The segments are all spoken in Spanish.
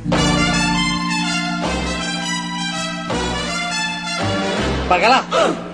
¡Bacalá!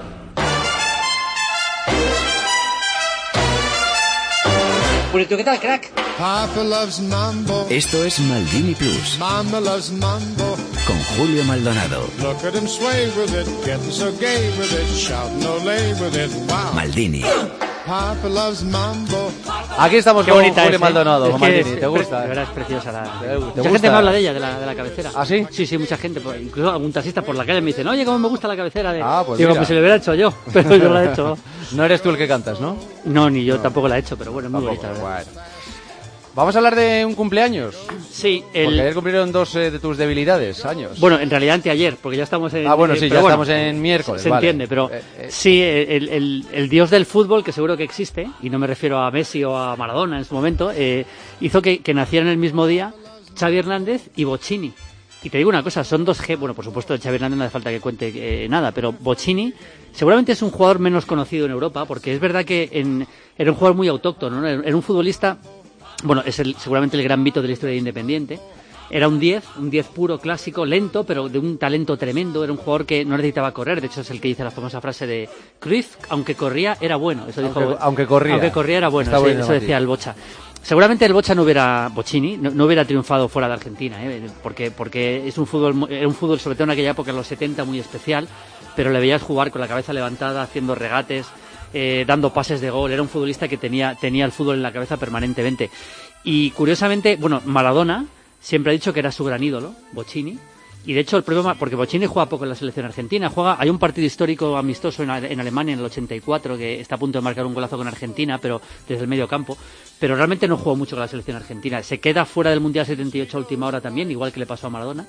Bonito, ¿qué tal, crack? Papa loves mambo. Esto es Maldini Plus. Mama loves mambo. Con Julio Maldonado. Look at him sway with it, getting so gay with it, shouting olé with it, wow. Maldini. Papa loves mambo. Aquí estamos Qué con bonita Julio es, Maldonado. Es con que Maldini. es, ¿Te gusta? De verdad es preciosa la... ¿Te Mucha gusta? gente me habla de ella, de la cabecera. ¿Ah, sí? Sí, mucha gente. Pues, incluso algún taxista por la calle me dice, oye, cómo me gusta la cabecera de... Ah, pues digo, mira. pues se le hubiera hecho yo, pero yo la he hecho. No eres tú el que cantas, ¿no? No, ni yo tampoco la he hecho, pero bueno, es muy Tampoco, bonita. ¿verdad? bueno. Vamos a hablar de un cumpleaños. Sí, Porque ayer cumplieron dos de tus debilidades, años. Bueno, en realidad anteayer, porque ya estamos en... Bueno, sí, pero ya bueno, estamos en miércoles. Se vale. entiende, pero sí, el dios del fútbol, que seguro que existe, y no me refiero a Messi o a Maradona en su momento, hizo que nacieran el mismo día Xavi Hernández y Bochini. Y te digo una cosa, son dos bueno, por supuesto, de Xavi Hernández no hace falta que cuente nada, pero Bochini seguramente es un jugador menos conocido en Europa, porque es verdad que era un jugador muy autóctono, ¿no? Era un futbolista... Bueno, es seguramente el gran mito de la historia de Independiente. Era un 10 puro, clásico, lento, pero de un talento tremendo. Era un jugador que no necesitaba correr. De hecho, es el que dice la famosa frase de Cruyff, aunque corría, era bueno. Eso dijo, aunque corría era bueno. Eso decía el Bocha. Seguramente el Bocha Bochini no hubiera triunfado fuera de Argentina, porque es era un fútbol, sobre todo en aquella época, en los 70, muy especial, pero le veías jugar con la cabeza levantada, haciendo regates, dando pases de gol. Era un futbolista que tenía el fútbol en la cabeza permanentemente. Y curiosamente, bueno, Maradona siempre ha dicho que era su gran ídolo, Bochini. Y de hecho el problema, porque Bochini juega poco en la selección argentina, hay un partido histórico amistoso en Alemania en el 84 que está a punto de marcar un golazo con Argentina, pero desde el medio campo, pero realmente no jugó mucho con la selección argentina. Se queda fuera del Mundial 78 a última hora también, igual que le pasó a Maradona.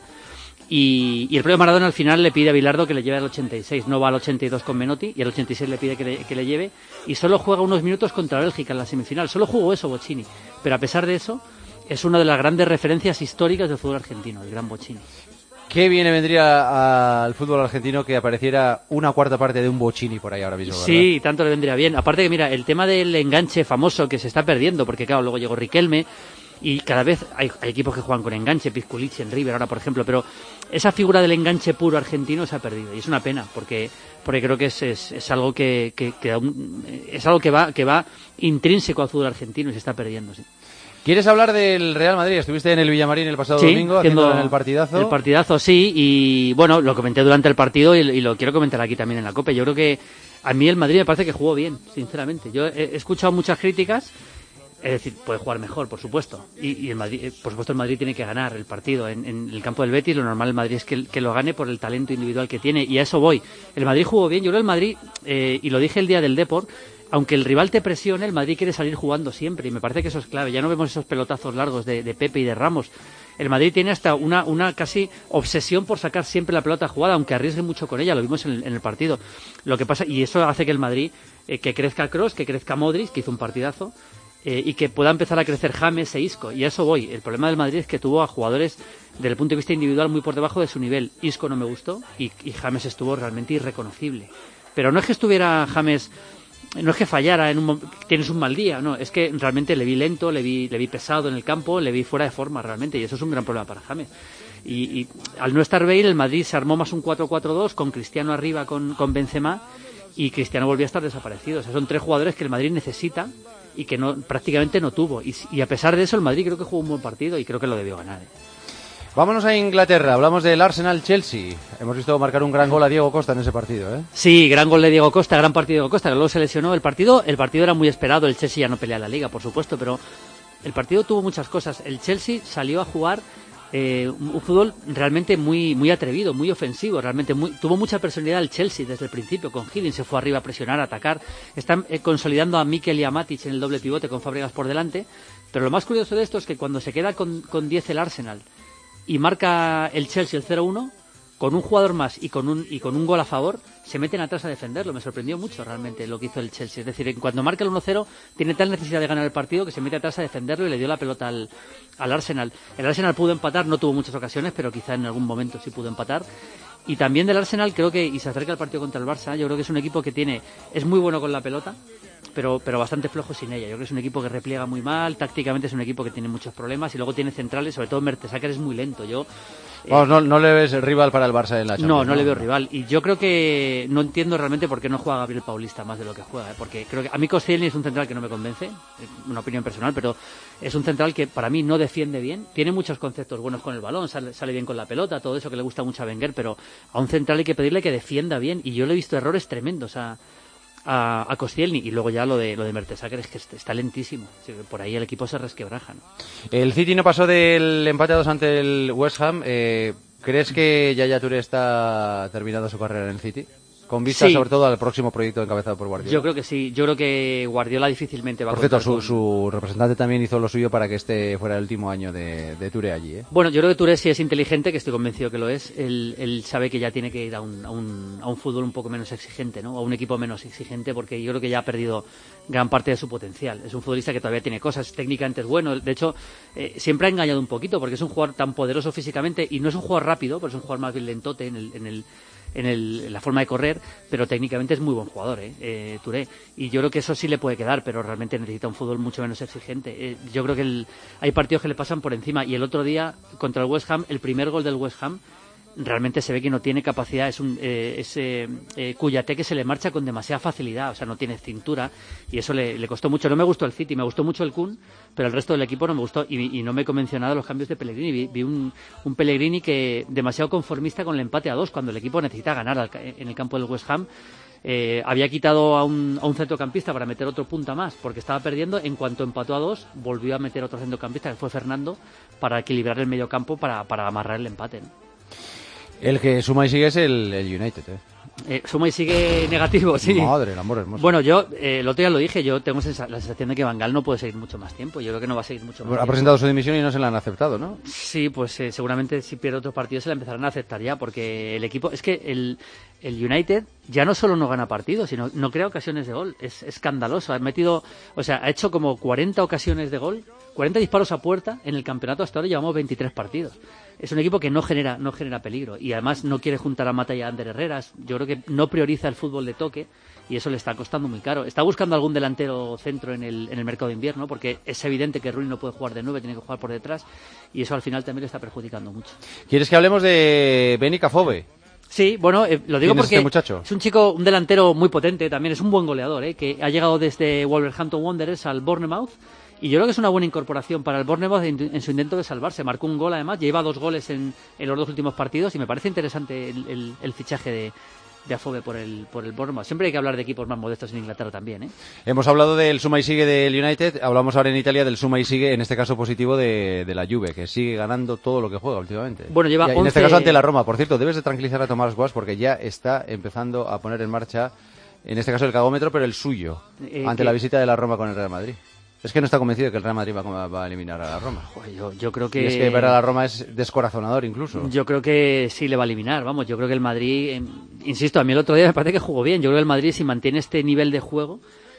Y el propio Maradona al final le pide a Bilardo que le lleve al 86, no va al 82 con Menotti, y al 86 le pide que le lleve, y solo juega unos minutos contra Bélgica en la semifinal. Solo jugó eso Bochini, pero a pesar de eso es una de las grandes referencias históricas del fútbol argentino, el gran Bochini. ¿Qué viene vendría al fútbol argentino que apareciera una cuarta parte de un Bochini por ahí ahora mismo, ¿verdad? Sí, tanto le vendría bien. Aparte que, mira, el tema del enganche famoso que se está perdiendo, porque claro, luego llegó Riquelme, y cada vez hay equipos que juegan con enganche, Pisculichi en River ahora, por ejemplo, pero esa figura del enganche puro argentino se ha perdido, y es una pena, porque creo que es algo es algo que va intrínseco al fútbol argentino y se está perdiendo, sí. ¿Quieres hablar del Real Madrid? Estuviste en el Villamarín el pasado domingo haciendo el partidazo. El partidazo, sí, y bueno, lo comenté durante el partido y lo quiero comentar aquí también en la COPE. Yo creo que a mí el Madrid me parece que jugó bien, sinceramente. Yo he escuchado muchas críticas, es decir, puede jugar mejor, por supuesto, y el Madrid, por supuesto, el Madrid tiene que ganar el partido en el campo del Betis. Lo normal del Madrid es que lo gane por el talento individual que tiene, y a eso voy. El Madrid jugó bien. Yo creo que el Madrid, y lo dije el día del Depor, aunque el rival te presione, el Madrid quiere salir jugando siempre, y me parece que eso es clave. Ya no vemos esos pelotazos largos de Pepe y de Ramos. El Madrid tiene hasta una casi obsesión por sacar siempre la pelota jugada, aunque arriesgue mucho con ella, lo vimos en el partido. Lo que pasa, y eso hace que el Madrid, que crezca Kroos, que crezca Modric, que hizo un partidazo, y que pueda empezar a crecer James e Isco, y a eso voy. El problema del Madrid es que tuvo a jugadores desde el punto de vista individual muy por debajo de su nivel. Isco no me gustó, y James estuvo realmente irreconocible. Pero no es que estuviera James... No es que fallara, tienes un mal día, no, es que realmente le vi lento, le vi pesado en el campo, le vi fuera de forma realmente, y eso es un gran problema para James. Y al no estar Bale, el Madrid se armó más un 4-4-2 con Cristiano arriba con Benzema, y Cristiano volvió a estar desaparecido. O sea, son tres jugadores que el Madrid necesita y que prácticamente no tuvo. Y a pesar de eso, el Madrid creo que jugó un buen partido y creo que lo debió ganar. Vámonos a Inglaterra, hablamos del Arsenal-Chelsea. Hemos visto marcar un gran gol a Diego Costa en ese partido, ¿eh? Sí, gran gol de Diego Costa, gran partido de Diego Costa, que luego se lesionó. El partido era muy esperado, el Chelsea ya no pelea la Liga, por supuesto, pero el partido tuvo muchas cosas. El Chelsea salió a jugar un fútbol realmente muy, muy atrevido, muy ofensivo, realmente tuvo mucha personalidad el Chelsea desde el principio, con Higgins se fue arriba a presionar, a atacar. Están consolidando a Mikel y a Matic en el doble pivote con Fábregas por delante, pero lo más curioso de esto es que cuando se queda con 10 el Arsenal y marca el Chelsea el 0-1, con un jugador más y con un gol a favor, se meten atrás a defenderlo. Me sorprendió mucho realmente lo que hizo el Chelsea. Es decir, cuando marca el 1-0, tiene tal necesidad de ganar el partido que se mete atrás a defenderlo y le dio la pelota al Arsenal. El Arsenal pudo empatar, no tuvo muchas ocasiones, pero quizá en algún momento sí pudo empatar. Y también del Arsenal creo que, y se acerca al partido contra el Barça, yo creo que es un equipo que es muy bueno con la pelota, pero bastante flojos sin ella. Yo creo que es un equipo que repliega muy mal, tácticamente es un equipo que tiene muchos problemas y luego tiene centrales, sobre todo Mertesacker es muy lento. Vamos, no le ves rival para el Barça en la Champions. No le veo rival. Y yo creo que no entiendo realmente por qué no juega Gabriel Paulista más de lo que juega, porque creo que a mí Koscielny es un central que no me convence, es una opinión personal, pero es un central que para mí no defiende bien, tiene muchos conceptos buenos con el balón, sale bien con la pelota, todo eso que le gusta mucho a Wenger, pero a un central hay que pedirle que defienda bien, y yo le he visto errores tremendos a Koscielny, y luego ya lo de Mertesacker es que está lentísimo. Por ahí el equipo se resquebraja, ¿no? El City no pasó del empate a 2 ante el West Ham. ¿Crees que Yaya Touré está terminando su carrera en el City? Con vista sobre todo al próximo proyecto encabezado por Guardiola. Yo creo que sí. Yo creo que Guardiola difícilmente va a... Por cierto, su representante también hizo lo suyo para que este fuera el último año de Touré allí, ¿eh? Bueno, yo creo que Touré sí es inteligente, que estoy convencido que lo es. Él sabe que ya tiene que ir a un fútbol un poco menos exigente, ¿no? A un equipo menos exigente, porque yo creo que ya ha perdido gran parte de su potencial. Es un futbolista que todavía tiene cosas, técnicamente es bueno. De hecho, siempre ha engañado un poquito, porque es un jugador tan poderoso físicamente, y no es un jugador rápido, pero es un jugador más bien lentote en la forma de correr, pero técnicamente es muy buen jugador, Touré, y yo creo que eso sí le puede quedar, pero realmente necesita un fútbol mucho menos exigente. Yo creo que hay partidos que le pasan por encima, y el otro día contra el West Ham, el primer gol del West Ham, realmente se ve que no tiene capacidad, es Kouyaté que se le marcha con demasiada facilidad, o sea, no tiene cintura, y eso le costó mucho. No me gustó el City, me gustó mucho el Kun, pero el resto del equipo no me gustó, y no me convenció nada los cambios de Pellegrini. Vi un Pellegrini que demasiado conformista con el empate a 2, cuando el equipo necesita ganar en el campo del West Ham. Había quitado a un centrocampista para meter otro punta más, porque estaba perdiendo. En cuanto empató a 2, volvió a meter otro centrocampista, que fue Fernando, para equilibrar el medio campo, para amarrar el empate, ¿no? El que suma y sigue es el United, suma y sigue negativo, sí. Madre, el amor hermoso. Bueno, yo el otro día lo dije, yo tengo la sensación de que Van Gaal no puede seguir mucho más tiempo. Yo creo que no va a seguir mucho más tiempo. Ha presentado su dimisión y no se la han aceptado, ¿no? Sí, pues seguramente si pierde otros partidos se la empezarán a aceptar ya, porque el equipo... Es que el United ya no solo no gana partidos, sino no crea ocasiones de gol. Es escandaloso. Ha hecho como 40 ocasiones de gol, 40 disparos a puerta en el campeonato. Hasta ahora llevamos 23 partidos. Es un equipo que no genera peligro, y además no quiere juntar a Mata y a Ander Herreras. Yo creo que no prioriza el fútbol de toque, y eso le está costando muy caro. Está buscando algún delantero centro en el mercado de invierno, porque es evidente que Rui no puede jugar de 9, tiene que jugar por detrás, y eso al final también le está perjudicando mucho. ¿Quieres que hablemos de Beni Cafobe? Sí, bueno, lo digo porque es un chico, un delantero muy potente, también es un buen goleador, que ha llegado desde Wolverhampton Wanderers al Bournemouth, y yo creo que es una buena incorporación para el Bournemouth en su intento de salvarse. Marcó un gol, además, lleva 2 goles en los 2 últimos partidos, y me parece interesante el fichaje de Afobe por el Bournemouth. Siempre hay que hablar de equipos más modestos en Inglaterra también, Hemos hablado del suma y sigue del United, hablamos ahora en Italia del suma y sigue, en este caso positivo, de la Juve, que sigue ganando todo lo que juega últimamente. Bueno, lleva 11... En este caso ante la Roma. Por cierto, debes de tranquilizar a Tomás Guas, porque ya está empezando a poner en marcha, en este caso el cagómetro, pero el suyo, ante la visita de la Roma con el Real Madrid. Es que no está convencido de que el Real Madrid va a eliminar a la Roma. Joder, yo creo que... Y es que ver a la Roma es descorazonador incluso. Yo creo que sí le va a eliminar, vamos. Yo creo que el Madrid... insisto, a mí el otro día me parece que jugó bien. Yo creo que el Madrid, si mantiene este nivel de juego,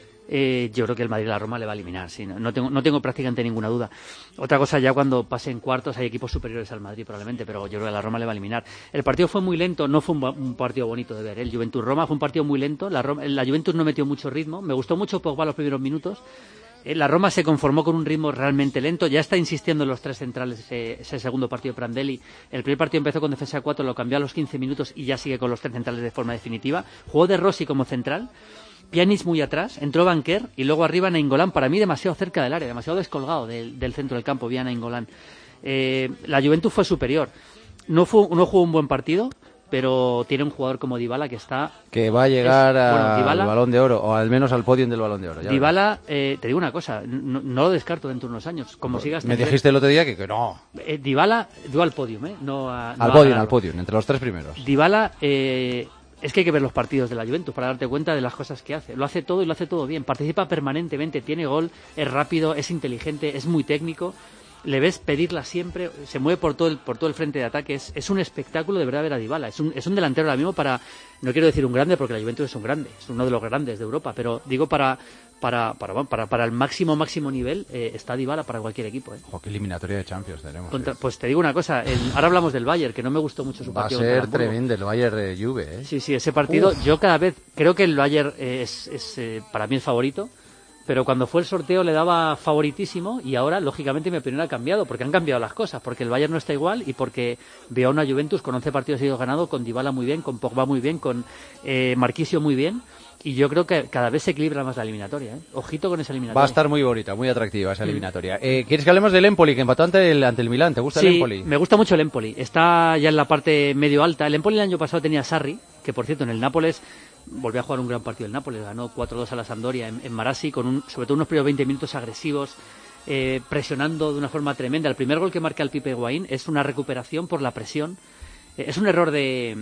yo creo que el Madrid a la Roma le va a eliminar. Sí, no tengo prácticamente ninguna duda. Otra cosa, ya cuando pase en cuartos hay equipos superiores al Madrid probablemente, pero yo creo que la Roma le va a eliminar. El partido fue muy lento, no fue un partido bonito de ver. El Juventus-Roma fue un partido muy lento. La Juventus no metió mucho ritmo. Me gustó mucho Pogba los primeros minutos. La Roma se conformó con un ritmo realmente lento. Ya está insistiendo en los 3 centrales ese segundo partido de Prandelli. El primer partido empezó con defensa de 4, lo cambió a los 15 minutos y ya sigue con los 3 centrales de forma definitiva. Jugó De Rossi como central, Pjanic muy atrás, entró Banquer y luego arriba Nainggolan, para mí demasiado cerca del área, demasiado descolgado del centro del campo, vía Nainggolan. La Juventus fue superior. No jugó un buen partido, pero tiene un jugador como Dybala que va a llegar al Balón de Oro, o al menos al podio del Balón de Oro. Dybala, te digo una cosa, no lo descarto dentro de unos años. Como sigas me dijiste el otro día que no. Dybala, digo al podium, al podium, entre los 3 primeros. Dybala, es que hay que ver los partidos de la Juventus para darte cuenta de las cosas que hace. Lo hace todo y lo hace todo bien. Participa permanentemente, tiene gol, es rápido, es inteligente, es muy técnico. Le ves pedirla siempre, se mueve por todo el frente de ataque. Es un espectáculo de verdad ver a Dybala. Es un delantero ahora mismo no quiero decir un grande porque la Juventus es un grande, es uno de los grandes de Europa, pero digo para el máximo nivel está Dybala para cualquier equipo. Qué eliminatoria de Champions tenemos. Pues te digo una cosa, ahora hablamos del Bayern, que no me gustó mucho su partido. Va a ser tremendo el Bayern de Juve. Sí, ese partido, yo cada vez creo que el Bayern es para mí el favorito. pero cuando fue el sorteo le daba favoritísimo y ahora, lógicamente, mi opinión ha cambiado, porque han cambiado las cosas, porque el Bayern no está igual y porque veo a una Juventus con 11 partidos seguidos ganados, con Dybala muy bien, con Pogba muy bien, con Marquisio muy bien, y yo creo que cada vez se equilibra más la eliminatoria, ¿eh? Ojito con esa eliminatoria. Va a estar muy bonita, muy atractiva esa eliminatoria. ¿Quieres que hablemos del Empoli, que empató ante el Milán? ¿Te gusta el Empoli? Sí, me gusta mucho el Empoli. Está ya en la parte medio alta. El Empoli el año pasado tenía a Sarri, que por cierto en el Nápoles volvió a jugar un gran partido. El Nápoles ganó 4-2 a la Sampdoria en Marassi, con sobre todo unos primeros 20 minutos agresivos, presionando de una forma tremenda. El primer gol que marca el Pipe Higuaín es una recuperación por la presión. Es un error de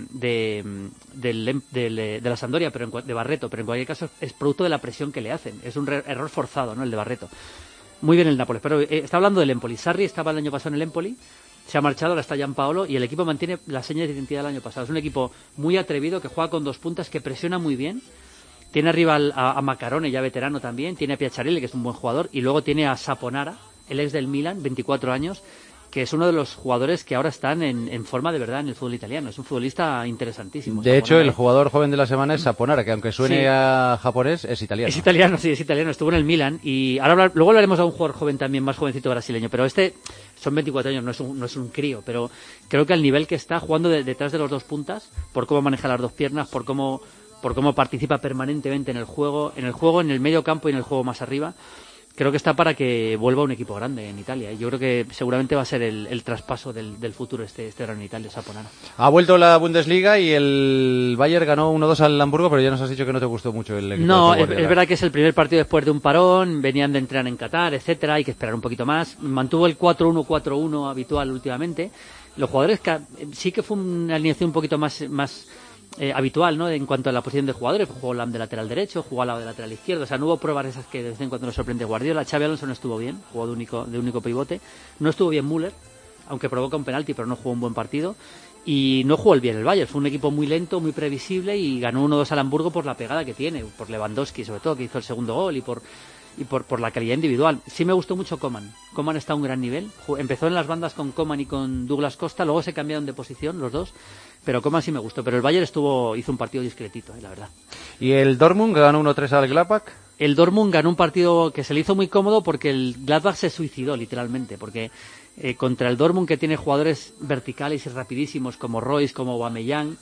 la Sampdoria, pero de Barreto, pero en cualquier caso es producto de la presión que le hacen. Es un error forzado, ¿no? El de Barreto. Muy bien el Nápoles, pero está hablando del Empoli. Sarri estaba el año pasado en el Empoli, se ha marchado, ahora está Gianpaolo y el equipo mantiene las señas de identidad del año pasado. Es un equipo muy atrevido, que juega con 2 puntas, que presiona muy bien. Tiene arriba a Macarone, ya veterano también, tiene a Piacciarelli, que es un buen jugador, y luego tiene a Saponara, el ex del Milan, 24 años, que es uno de los jugadores que ahora están en forma de verdad en el fútbol italiano. Es un futbolista interesantísimo. De hecho, el jugador joven de la semana es Saponara, que aunque suene a japonés, es italiano. Es italiano, sí, es italiano. Estuvo en el Milan y ahora luego hablaremos de un jugador joven también, más jovencito brasileño, pero son 24 años, no es un crío, pero creo que al nivel que está jugando detrás de los 2 puntas, por cómo maneja las 2 piernas, por cómo participa permanentemente en el juego, en el medio campo y en el juego más arriba. Creo que está para que vuelva un equipo grande en Italia. Yo creo que seguramente va a ser el traspaso del futuro este verano en Italia, Saponara. Ha vuelto la Bundesliga y el Bayern ganó 1-2 al Hamburgo, pero ya nos has dicho que no te gustó mucho el equipo. No, es verdad que es el primer partido después de un parón, venían de entrenar en Qatar, etcétera, hay que esperar un poquito más. Mantuvo el 4-1-4-1 habitual últimamente. Los jugadores sí que fue una alineación un poquito más habitual, ¿no? En cuanto a la posición de jugadores, jugó Lam de lateral derecho, jugó Alaba de lateral izquierdo, o sea, no hubo pruebas esas que de vez en cuando nos sorprende Guardiola. Xabi Alonso no estuvo bien, jugó de único pivote, no estuvo bien Müller, aunque provoca un penalti, pero no jugó un buen partido, y no jugó bien el Bayern. Fue un equipo muy lento, muy previsible, y ganó 1-2 al Hamburgo por la pegada que tiene, por Lewandowski sobre todo, que hizo el segundo gol, y por la calidad individual. Sí me gustó mucho Coman. Coman está a un gran nivel. Empezó en las bandas con Coman y con Douglas Costa, luego se cambiaron de posición los dos, pero Coman sí me gustó. Pero el Bayern hizo un partido discretito, la verdad. ¿Y el Dortmund ganó 1-3 al Gladbach? El Dortmund ganó un partido que se le hizo muy cómodo porque el Gladbach se suicidó literalmente, porque contra el Dortmund, que tiene jugadores verticales y rapidísimos como Royce, como Aubameyang,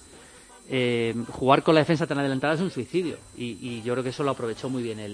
jugar con la defensa tan adelantada es un suicidio, y yo creo que eso lo aprovechó muy bien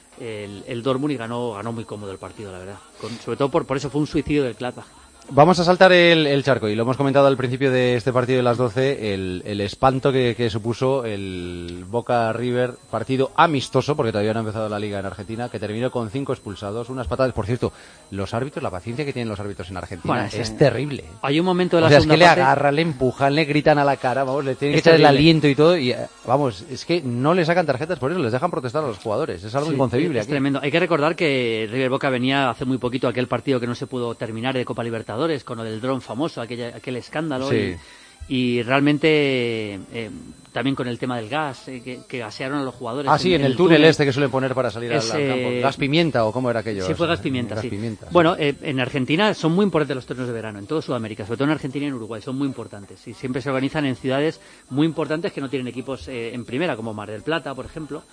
el Dortmund y ganó muy cómodo el partido, la verdad. Sobre todo por eso fue un suicidio del Gladbach. Vamos a saltar el charco, y lo hemos comentado al principio de este partido de las 12, el espanto que supuso el Boca River, partido amistoso, porque todavía no ha empezado la liga en Argentina, que terminó con 5 expulsados, unas patadas. Por cierto, los árbitros, la paciencia que tienen los árbitros en Argentina es terrible. Hay un momento de la segunda parte... es que le agarran, le empujan, le gritan a la cara, vamos, le tienen que echar el aliento y todo, y vamos, es que no le sacan tarjetas por eso, les dejan protestar a los jugadores, es algo inconcebible. Es tremendo. Hay que recordar que River Boca venía hace muy poquito aquel partido que no se pudo terminar de Copa Libertadores, con lo del dron famoso, aquel escándalo, sí. Y realmente también con el tema del gas, que gasearon a los jugadores. Sí, en el túnel este que suelen poner para salir al campo. ¿Gas pimienta o cómo era aquello? Sí, fue gas pimienta, sí. Pimienta, sí. Bueno, en Argentina son muy importantes los torneos de verano, en toda Sudamérica, sobre todo en Argentina y en Uruguay, son muy importantes. Y siempre se organizan en ciudades muy importantes que no tienen equipos en primera, como Mar del Plata, por ejemplo.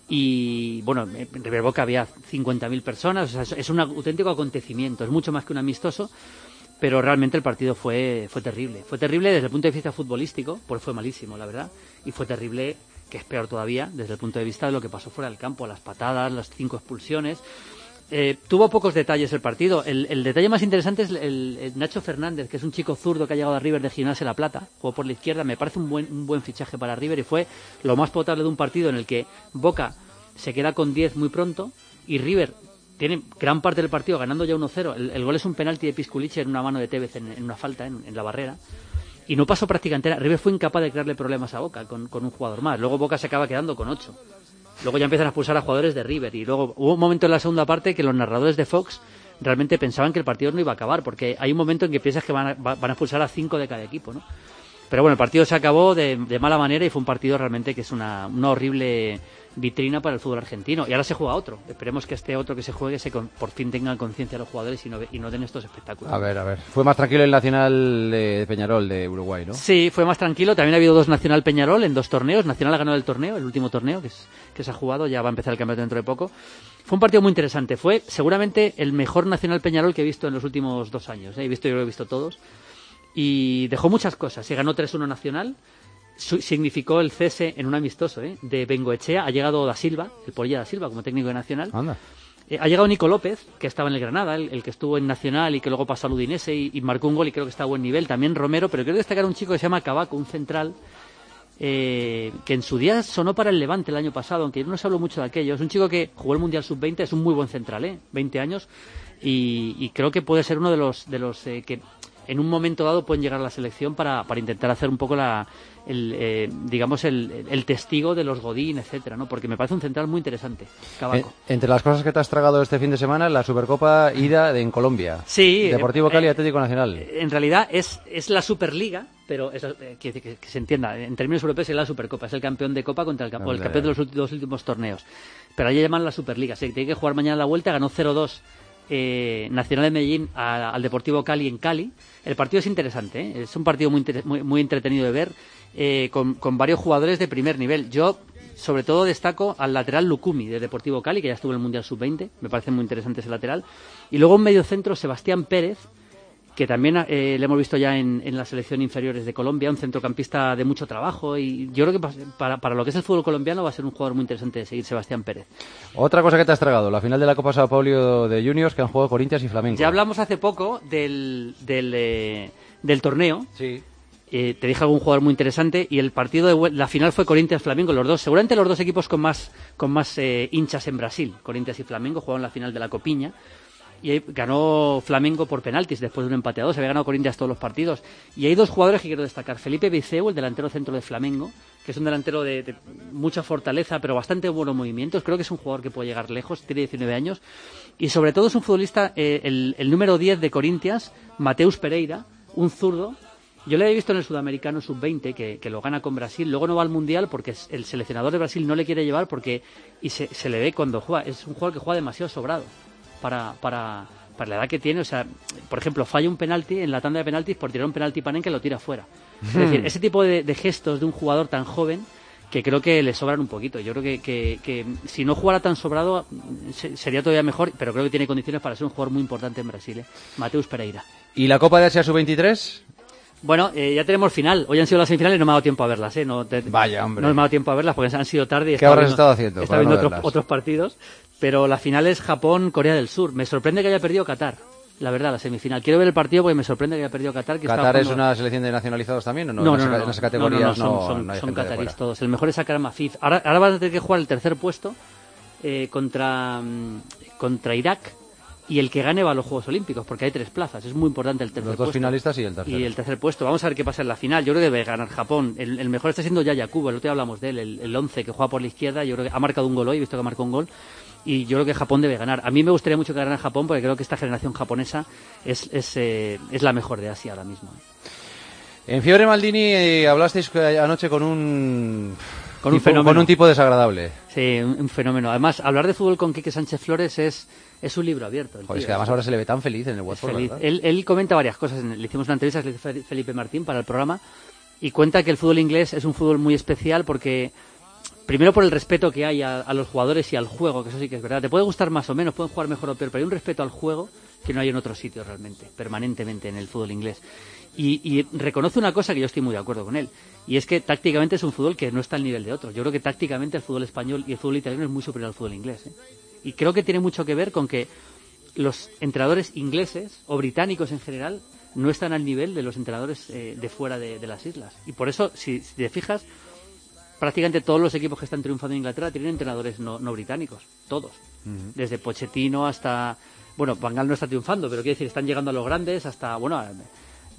Y bueno, en River Boca había 50.000 personas, o sea, es un auténtico acontecimiento, es mucho más que un amistoso. Pero realmente el partido fue terrible. Fue terrible desde el punto de vista futbolístico, porque fue malísimo, la verdad. Y fue terrible, que es peor todavía, desde el punto de vista de lo que pasó fuera del campo, las patadas, las 5 expulsiones. Tuvo pocos detalles el partido. El detalle más interesante es el Nacho Fernández, que es un chico zurdo que ha llegado a River de Gimnasia La Plata. Jugó por la izquierda, me parece un buen fichaje para River, y fue lo más potable de un partido en el que Boca se queda con 10 muy pronto y River tiene gran parte del partido ganando ya 1-0. El gol es un penalti de Pisculiche en una mano de Tevez en una falta en la barrera. Y no pasó prácticamente nada. River fue incapaz de crearle problemas a Boca con un jugador más. Luego Boca se acaba quedando con 8. Luego ya empiezan a expulsar a jugadores de River. Y luego hubo un momento en la segunda parte que los narradores de Fox realmente pensaban que el partido no iba a acabar. Porque hay un momento en que piensas que van a expulsar a 5 de cada equipo, ¿no? Pero bueno, el partido se acabó de mala manera y fue un partido realmente que es una horrible vitrina para el fútbol argentino. Y ahora se juega otro. Esperemos que este otro que se juegue por fin tengan conciencia los jugadores y no den estos espectáculos. A ver. Fue más tranquilo el Nacional de Peñarol de Uruguay, ¿no? Sí, fue más tranquilo. También ha habido 2 Nacional Peñarol en 2 torneos. Nacional ha ganado el torneo, el último torneo que se ha jugado. Ya va a empezar el campeonato dentro de poco. Fue un partido muy interesante. Fue seguramente el mejor Nacional Peñarol que he visto en los últimos 2 años. Yo lo he visto todos. Y dejó muchas cosas. Se ganó 3-1 Nacional. Significó el cese en un amistoso de Bengoechea. Ha llegado Da Silva, el Polilla Da Silva, como técnico de Nacional. Anda. Ha llegado Nico López, que estaba en el Granada, el que estuvo en Nacional y que luego pasó al Udinese y marcó un gol y creo que está a buen nivel. También Romero, pero quiero destacar a un chico que se llama Cavaco, un central, que en su día sonó para el Levante el año pasado, aunque no se habló mucho de aquello. Es un chico que jugó el Mundial Sub-20, es un muy buen central, 20 años, y creo que puede ser uno de los que en un momento dado pueden llegar a la selección para intentar hacer un poco el testigo de los Godín, etcétera, ¿no? Porque me parece un central muy interesante, Cavaco. Entre las cosas que te has tragado este fin de semana, la Supercopa ida en Colombia. Sí. Deportivo Cali, Atlético Nacional. En realidad es la Superliga, pero que se entienda, en términos europeos es la Supercopa, es el campeón de Copa contra el campeón de los 2 últimos torneos. Pero allí llaman la Superliga, tiene que jugar mañana la vuelta, ganó 0-2 Nacional de Medellín al Deportivo Cali en Cali. El partido es interesante, es un partido muy entretenido de ver, con varios jugadores de primer nivel. Yo sobre todo destaco al lateral Lucumi de Deportivo Cali, que ya estuvo en el Mundial Sub-20, me parece muy interesante ese lateral, y luego en medio centro Sebastián Pérez, que también le hemos visto ya en la selección inferiores de Colombia, un centrocampista de mucho trabajo, y yo creo que para lo que es el fútbol colombiano va a ser un jugador muy interesante de seguir, Sebastián Pérez. Otra cosa que te has tragado, la final de la Copa Sao Paulo de Juniors, que han jugado Corinthians y Flamengo. Ya hablamos hace poco del torneo. Sí. Te dije algún jugador muy interesante, y el partido la final fue Corinthians-Flamengo, seguramente los 2 equipos con más hinchas en Brasil. Corinthians y Flamengo jugaron la final de la Copiña. Y ganó Flamengo por penaltis después de un empate a 2. Había ganado Corinthians todos los partidos. Y hay 2 jugadores que quiero destacar. Felipe Viceu, el delantero centro de Flamengo, que es un delantero de mucha fortaleza, pero bastante buenos movimientos. Creo que es un jugador que puede llegar lejos, tiene 19 años. Y sobre todo es un futbolista, el número 10 de Corinthians, Mateus Pereira, un zurdo. Yo le he visto en el Sudamericano Sub-20, que lo gana con Brasil. Luego no va al Mundial porque el seleccionador de Brasil no le quiere llevar y se le ve cuando juega. Es un jugador que juega demasiado sobrado para la edad que tiene. O sea, por ejemplo, falla un penalti en la tanda de penaltis por tirar un penalti Panen que lo tira fuera. Es decir, ese tipo de gestos de un jugador tan joven que creo que le sobran un poquito. Yo creo que si no jugara tan sobrado sería todavía mejor, pero creo que tiene condiciones para ser un jugador muy importante en Brasil, Mateus Pereira. ¿Y la Copa de Asia Sub-23? Bueno, ya tenemos final. Hoy han sido las semifinales y no me ha dado tiempo a verlas, Vaya, hombre. No me ha dado tiempo a verlas porque han sido tarde. ¿Qué habrás estado haciendo? Estaba viendo otros partidos, pero la final es Japón-Corea del Sur. Me sorprende que haya perdido Qatar, la verdad, la semifinal. Quiero ver el partido porque me sorprende que haya perdido Qatar. ¿Qatar es una selección de nacionalizados también o no? No, en esas categorías son catarís todos. El mejor es Akram Afif. Ahora van a tener que jugar el tercer puesto contra Irak. Y el que gane va a los Juegos Olímpicos, porque hay 3 plazas. Es muy importante el tercer puesto. Los 2 finalistas y el tercero. Y el tercer puesto. Vamos a ver qué pasa en la final. Yo creo que debe ganar Japón. El mejor está siendo Yaya Kubo. El otro día hablamos de él, el 11 que juega por la izquierda. Yo creo que ha marcado un gol hoy, he visto que marcó un gol. Y yo creo que Japón debe ganar. A mí me gustaría mucho que ganara Japón, porque creo que esta generación japonesa es la mejor de Asia ahora mismo. En Fiebre Maldini hablasteis anoche con un fenómeno. Con un tipo desagradable. Sí, un fenómeno. Además, hablar de fútbol con Quique Sánchez Flores es un libro abierto. Joder, es que además ahora se le ve tan feliz en el Watford. Él comenta varias cosas. Le hicimos una entrevista que le hizo Felipe Martín para el programa y cuenta que el fútbol inglés es un fútbol muy especial porque, primero por el respeto que hay a los jugadores y al juego, que eso sí que es verdad. Te puede gustar más o menos, pueden jugar mejor o peor, pero hay un respeto al juego que no hay en otros sitios realmente, permanentemente en el fútbol inglés. Y reconoce una cosa que yo estoy muy de acuerdo con él, y es que tácticamente es un fútbol que no está al nivel de otros. Yo creo que tácticamente el fútbol español y el fútbol italiano es muy superior al fútbol inglés. Y creo que tiene mucho que ver con que los entrenadores ingleses o británicos en general no están al nivel de los entrenadores de fuera de las islas. Y por eso, si te fijas, prácticamente todos los equipos que están triunfando en Inglaterra tienen entrenadores no británicos, todos. Uh-huh. Desde Pochettino hasta... Bueno, Van Gaal no está triunfando, pero quiero decir, están llegando a los grandes hasta... Bueno,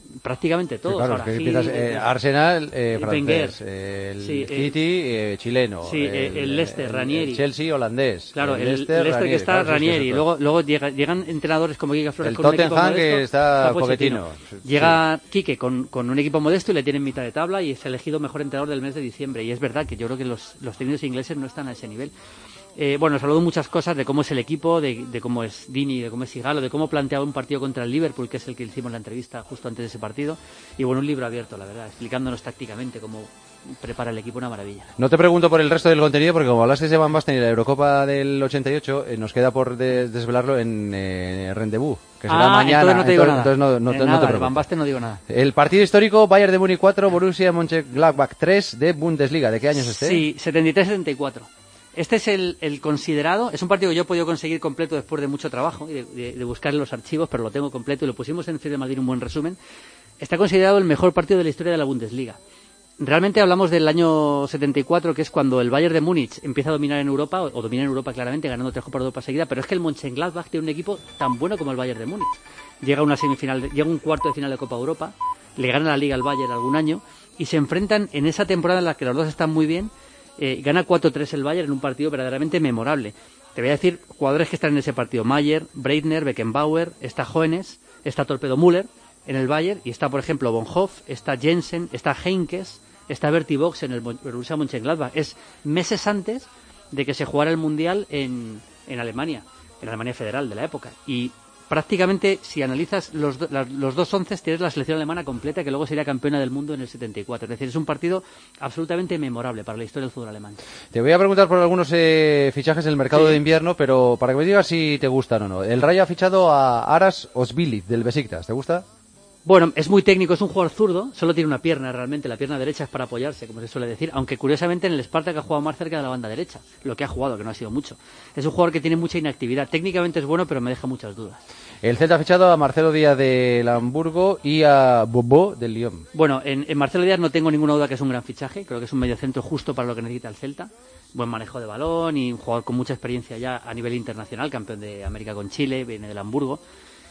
prácticamente todos. Sí, claro, ahora, es que empiezas, Arsenal, francés, el sí, City, chileno, sí, el Leicester, Ranieri, el Chelsea, holandés, claro, el Leicester Ranieri, que está claro, Ranieri, luego llegan entrenadores como Quique Flores el con un equipo Tottenham modesto, que está Pochettino. Llega Quique con un equipo modesto y le tienen mitad de tabla y es elegido mejor entrenador del mes de diciembre, y es verdad que yo creo que los técnicos ingleses no están a ese nivel. Bueno, os hablado muchas cosas de cómo es el equipo, de cómo es Dini, de cómo es Sigalo, de cómo planteaba un partido contra el Liverpool, que es el que hicimos la entrevista justo antes de ese partido. Y bueno, un libro abierto, la verdad, explicándonos tácticamente cómo prepara el equipo, una maravilla. No te pregunto por el resto del contenido, porque como hablaste de Van Basten y la Eurocopa del 88, nos queda por desvelarlo en Rendezvous, que será mañana. Entonces no te digo nada. Entonces no te preocupes. Van Basten no digo nada. El partido histórico, Bayern de Múnich 4, Borussia Mönchengladbach 3 de Bundesliga. ¿De qué año es este? Sí, 73-74. Este es el considerado, es un partido que yo he podido conseguir completo después de mucho trabajo y de buscar en los archivos, pero lo tengo completo y lo pusimos en Fide Madrid un buen resumen. Está considerado el mejor partido de la historia de la Bundesliga. Realmente hablamos del año 74, que es cuando el Bayern de Múnich empieza a dominar en Europa, o domina en Europa claramente, ganando 3 Copas de Europa seguida, pero es que el Mönchengladbach tiene un equipo tan bueno como el Bayern de Múnich. Llega a una semifinal, llega a un cuarto de final de Copa Europa, le gana la Liga al Bayern algún año, y se enfrentan en esa temporada en la que los dos están muy bien. Gana 4-3 el Bayern en un partido verdaderamente memorable. Te voy a decir jugadores que están en ese partido: Mayer, Breitner, Beckenbauer, está Hoeneß, está Torpedo Müller en el Bayern, y está, por ejemplo, Bonhoff, está Jensen, está Heinkes, está Bertie Box en el Borussia Mönchengladbach. Es meses antes de que se jugara el Mundial en Alemania, en Alemania Federal de la época. Y prácticamente, si analizas los dos onces, tienes la selección alemana completa, que luego sería campeona del mundo en el 74. Es decir, es un partido absolutamente memorable para la historia del fútbol alemán. Te voy a preguntar por algunos fichajes del mercado de invierno, pero para que me digas si te gustan o no. El Rayo ha fichado a Aras Ozbilic del Besiktas. ¿Te gusta? Bueno, es muy técnico, es un jugador zurdo, solo tiene una pierna realmente, la pierna derecha es para apoyarse, como se suele decir, aunque curiosamente en el Spartak ha jugado más cerca de la banda derecha, lo que ha jugado, que no ha sido mucho. Es un jugador que tiene mucha inactividad, técnicamente es bueno, pero me deja muchas dudas. El Celta ha fichado a Marcelo Díaz del Hamburgo y a Bobo del Lyon. Bueno, en Marcelo Díaz no tengo ninguna duda que es un gran fichaje, creo que es un mediocentro justo para lo que necesita el Celta, buen manejo de balón y un jugador con mucha experiencia ya a nivel internacional, campeón de América con Chile, viene del Hamburgo.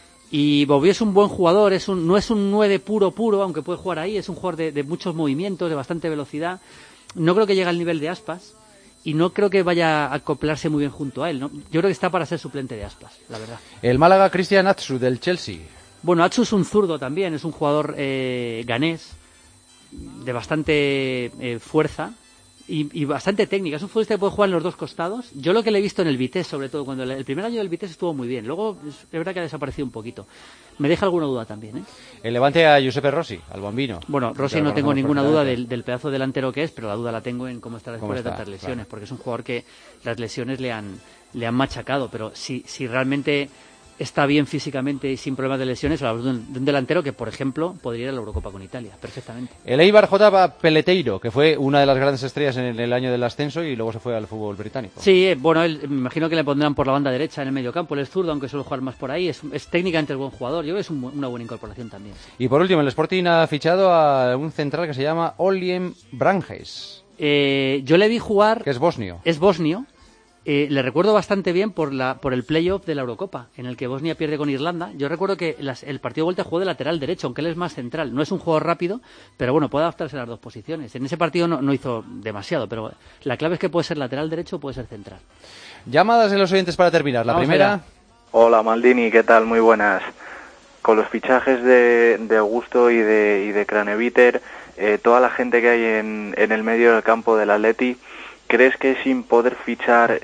Y Bobby es un buen jugador, no es un 9 puro, aunque puede jugar ahí, es un jugador de muchos movimientos, de bastante velocidad. No creo que llegue al nivel de Aspas y no creo que vaya a acoplarse muy bien junto a él, ¿no? Yo creo que está para ser suplente de Aspas, la verdad. El Málaga, Christian Atsu del Chelsea. Bueno, Atsu es un zurdo también, es un jugador ganés de bastante fuerza. Y bastante técnica, es un futbolista que puede jugar en los dos costados. Yo lo que le he visto en el Vitesse, sobre todo, cuando el primer año del Vitesse estuvo muy bien, luego es verdad que ha desaparecido un poquito. Me deja alguna duda también, ¿eh? El Levante a Giuseppe Rossi, al Bambino. Bueno, Rossi no tengo ninguna duda del pedazo delantero que es, pero la duda la tengo en cómo está después de tantas lesiones, claro. Porque es un jugador que las lesiones le han machacado, pero si realmente está bien físicamente y sin problemas de lesiones, hablamos de un delantero que, por ejemplo, podría ir a la Eurocopa con Italia, perfectamente. El Eibar J. Peleteiro, que fue una de las grandes estrellas en el año del ascenso y luego se fue al fútbol británico. Sí, bueno, me imagino que le pondrán por la banda derecha en el medio campo, él es zurdo, aunque suele jugar más por ahí, es técnicamente el buen jugador, yo creo que es una buena incorporación también. Y por último, el Sporting ha fichado a un central que se llama Oliem Branjes. Yo le vi jugar... Que es bosnio. Es bosnio. Le recuerdo bastante bien por el playoff de la Eurocopa, en el que Bosnia pierde con Irlanda. Yo recuerdo que el partido de vuelta jugó de lateral derecho, aunque él es más central. No es un jugador rápido, pero bueno, puede adaptarse a las dos posiciones. En ese partido no hizo demasiado, pero la clave es que puede ser lateral derecho o puede ser central. Llamadas de los oyentes para terminar. La primera... Allá. Hola, Maldini, ¿qué tal? Muy buenas. Con los fichajes de Augusto y de Craneviter, toda la gente que hay en el medio del campo del Atleti, ¿crees que sin poder fichar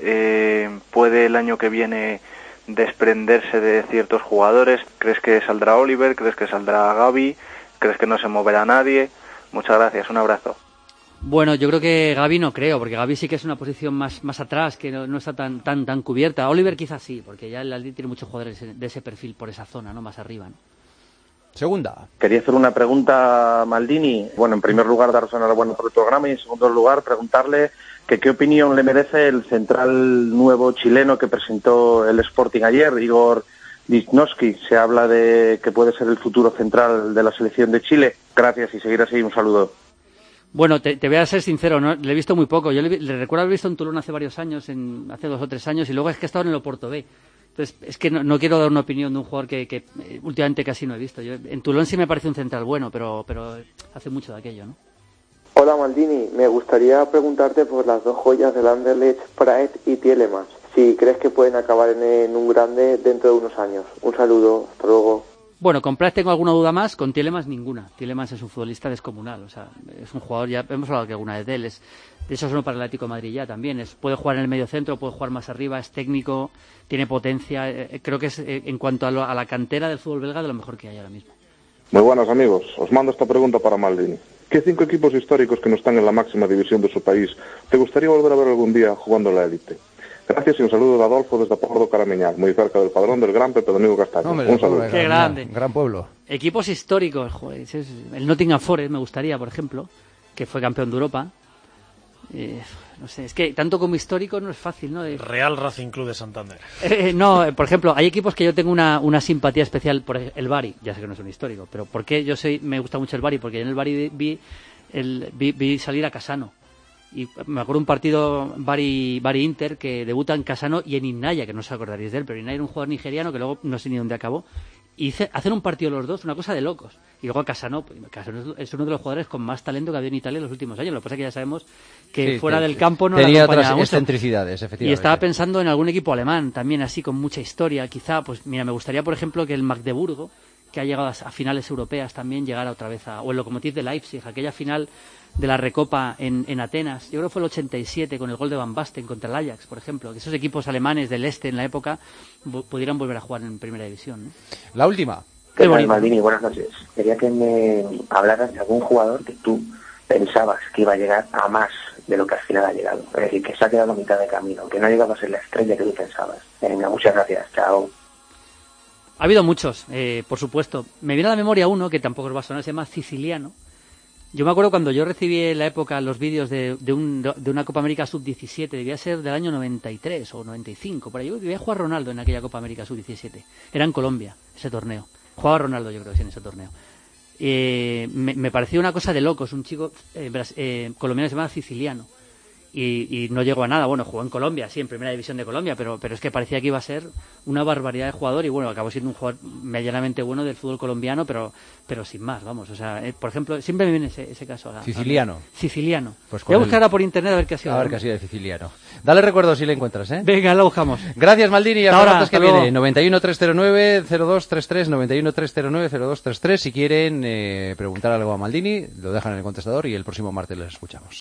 puede el año que viene desprenderse de ciertos jugadores? ¿Crees que saldrá Oliver? ¿Crees que saldrá Gavi? ¿Crees que no se moverá nadie? Muchas gracias, un abrazo. Bueno, yo creo que Gavi no creo, porque Gavi sí que es una posición más atrás, que no está tan cubierta. Oliver quizás sí, porque ya el Atleti tiene muchos jugadores de ese perfil por esa zona, ¿no? Más arriba, ¿no? Segunda. Quería hacer una pregunta a Maldini. Bueno, en primer lugar, daros enhorabuena por el programa y en segundo lugar, preguntarle que qué opinión le merece el central nuevo chileno que presentó el Sporting ayer, Igor Lichnowsky. Se habla de que puede ser el futuro central de la selección de Chile. Gracias y seguir así. Un saludo. Bueno, te voy a ser sincero, ¿no? Le he visto muy poco. Yo le recuerdo haber visto en Tulón hace varios años, hace 2 o 3 años, y luego es que he estado en el Oporto B. Entonces, es que no quiero dar una opinión de un jugador que últimamente casi no he visto. En Toulon sí me parece un central bueno, pero hace mucho de aquello, ¿no? Hola Maldini, me gustaría preguntarte por las dos joyas del Anderlecht, Praet y Tielemans. Si crees que pueden acabar en un grande dentro de unos años. Un saludo, hasta luego. Bueno, con Praet tengo alguna duda más, con Tielemans ninguna. Tielemans es un futbolista descomunal, o sea, es un jugador, ya hemos hablado que alguna vez de él, de eso es uno para el Atlético de Madrid ya también, puede jugar en el medio centro, puede jugar más arriba, es técnico, tiene potencia, creo que es en cuanto a la cantera del fútbol belga de lo mejor que hay ahora mismo. Muy buenas amigos, os mando esta pregunta para Maldini. ¿Qué 5 equipos históricos que no están en la máxima división de su país te gustaría volver a ver algún día jugando en la élite? Gracias y un saludo de Adolfo desde Porto Carameñal, muy cerca del padrón del gran Pepe Domingo Castaño. Un saludo. Qué grande. Gran pueblo. Equipos históricos, joder, el Nottingham Forest me gustaría, por ejemplo, que fue campeón de Europa. No sé, es que tanto como histórico no es fácil, ¿no? Real Racing Club de Santander. No, por ejemplo, hay equipos que yo tengo una simpatía especial por el Bari, ya sé que no es un histórico, pero ¿por qué me gusta mucho el Bari? Porque en el Bari vi salir a Casano. Y me acuerdo un partido Bari-Inter que debutan Casano y en Innaya, que no os acordaréis de él, pero Innaya era un jugador nigeriano que luego no sé ni dónde acabó. Y hacen un partido los dos, una cosa de locos. Y luego Casano es uno de los jugadores con más talento que ha habido en Italia en los últimos años. Lo que pasa es que ya sabemos que fuera del campo no tenía le otras acompañaba mucho. excentricidades, efectivamente. Y estaba pensando en algún equipo alemán también, así con mucha historia. Quizá, pues mira, me gustaría, por ejemplo, que el Magdeburgo, que ha llegado a finales europeas también, llegara otra vez o el Lokomotiv de Leipzig, aquella final de la Recopa en Atenas, yo creo que fue el 87 con el gol de Van Basten contra el Ajax, por ejemplo, que esos equipos alemanes del este en la época pudieran volver a jugar en primera división, ¿no? La última. ¿Qué tal, Maldini? Buenas noches. Quería que me hablaras de algún jugador que tú pensabas que iba a llegar a más de lo que al final ha llegado, es decir, que se ha quedado a mitad de camino, que no ha llegado a ser la estrella que tú pensabas. Venga, muchas gracias, chao. Ha habido muchos, por supuesto. Me viene a la memoria uno que tampoco os va a sonar, se llama Siciliano. Yo me acuerdo cuando yo recibí en la época los vídeos de una Copa América Sub-17, debía ser del año 93 o 95, por ahí. Yo debía jugar Ronaldo en aquella Copa América Sub-17. Era en Colombia, ese torneo. Jugaba Ronaldo, yo creo que sí, en ese torneo. Me pareció una cosa de locos, un chico colombiano se llama Siciliano. Y no llegó a nada. Bueno, jugó en Colombia, sí, en primera división de Colombia, pero es que parecía que iba a ser una barbaridad de jugador y bueno, acabó siendo un jugador medianamente bueno del fútbol colombiano, pero sin más, vamos. O sea, por ejemplo, siempre me viene ese caso. Siciliano. Siciliano. Pues voy a buscar ahora por internet a ver qué ha sido. A ver qué ha sido de Siciliano. Dale recuerdo si le encuentras, ¿eh? Venga, la buscamos. Gracias, Maldini. Y hasta ahora, martes que viene. 91-309-0233, 91-309-0233. Si quieren preguntar algo a Maldini, lo dejan en el contestador y el próximo martes les escuchamos.